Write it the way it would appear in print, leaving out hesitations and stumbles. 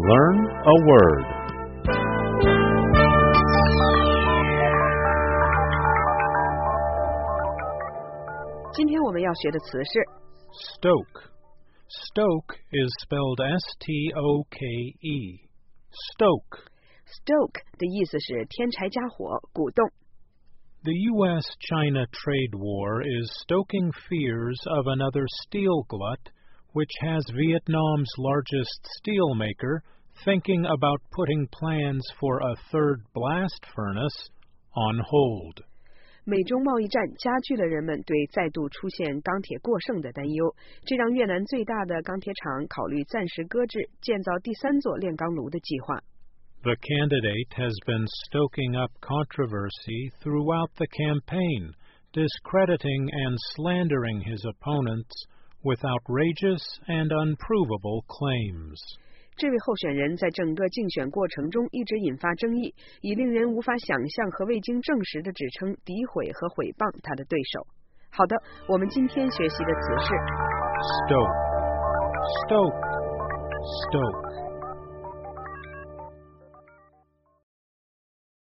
Learn a word. Stoke. Stoke is spelled S-T-O-K-E. Stoke. Stoke 的意思是添柴加火，鼓动。 The U.S.-China trade war is stoking fears of another steel glut, which has Vietnam's largest steel maker thinking about putting plans for a third blast furnace on hold. 美中贸易战加剧了人们对再度出现钢铁过剩的担忧，这让越南最大的钢铁厂考虑暂时搁置建造第三座炼钢炉的计划。 The candidate has been stoking up controversy throughout the campaign, discrediting and slandering his opponents with outrageous and unprovable claims. 这位候选人在整个竞选过程中一直引发争议，以令人无法想象和未经证实的指称诋毁和毁谤他的对手。好的，我们今天学习的词是 Stoke. Stoke. Stoke.